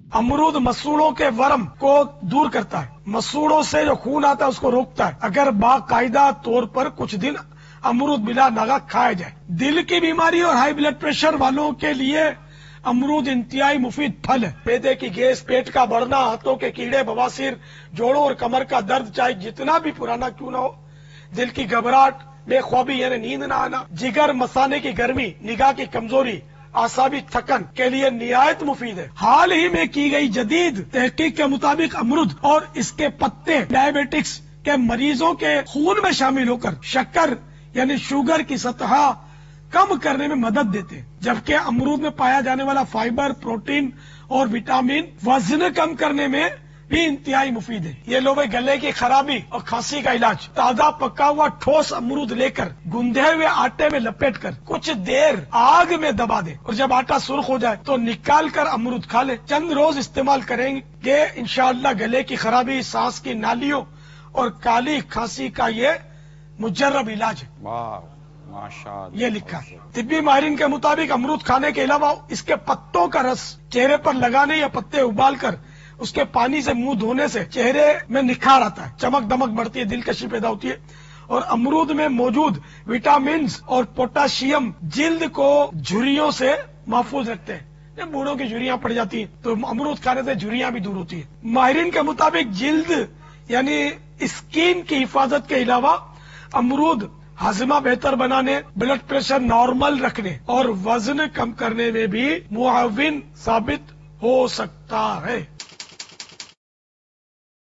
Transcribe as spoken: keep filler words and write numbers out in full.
امرود مسوڑوں کے ورم کو دور کرتا ہے، مسوڑوں سے جو خون آتا ہے اس کو روکتا ہے اگر باقاعدہ طور پر کچھ دن امرود بلا ناغہ کھایا جائے۔ دل کی بیماری اور ہائی بلڈ پریشر والوں کے لیے امرود انتہائی مفید پھل ہے۔ معدے کی گیس، پیٹ کا بڑھنا، ہاتھوں کے کیڑے، بواسیر، جوڑوں اور کمر کا درد چاہے جتنا بھی پرانا کیوں نہ ہو، دل کی گھبراہٹ، بے خوابی یعنی نیند نہ آنا، جگر مثانے کی گرمی، نگاہ کی کمزوری، اعصابی تھکن کے لیے نہایت مفید ہے۔ حال ہی میں کی گئی جدید تحقیق کے مطابق امرود اور اس کے پتے ڈائبٹکس کے مریضوں کے خون میں شامل ہو کر شکر یعنی شوگر کی سطح کم کرنے میں مدد دیتے ہیں، جبکہ امرود میں پایا جانے والا فائبر، پروٹین اور وٹامن وزن کم کرنے میں بھی انتہائی مفید ہے۔ یہ لو بھائی گلے کی خرابی اور کھانسی کا علاج، تازہ پکا ہوا ٹھوس امرود لے کر گندھے ہوئے آٹے میں لپیٹ کر کچھ دیر آگ میں دبا دے اور جب آٹا سرخ ہو جائے تو نکال کر امرود کھا لے۔ چند روز استعمال کریں گے انشاءاللہ گلے کی خرابی، سانس کی نالیوں اور کالی کھانسی کا یہ مجرب علاج ہے۔ یہ لکھا ہے طبی ماہرین کے مطابق امرود کھانے کے علاوہ اس کے پتوں کا رس چہرے پر لگانے یا پتے ابال کر اس کے پانی سے منہ دھونے سے چہرے میں نکھار آتا ہے، چمک دمک بڑھتی ہے، دلکشی پیدا ہوتی ہے، اور امرود میں موجود وٹامنز اور پوٹاشیم جلد کو جھریوں سے محفوظ رکھتے ہیں۔ جب بوڑھوں کی جھریاں پڑ جاتی ہیں تو امرود کھانے سے جھریاں بھی دور ہوتی ہیں۔ ماہرین کے مطابق جلد یعنی اسکین کی حفاظت کے علاوہ امرود ہاضمہ بہتر بنانے، بلڈ پریشر نارمل رکھنے اور وزن کم کرنے میں بھی معاون ثابت ہو سکتا ہے۔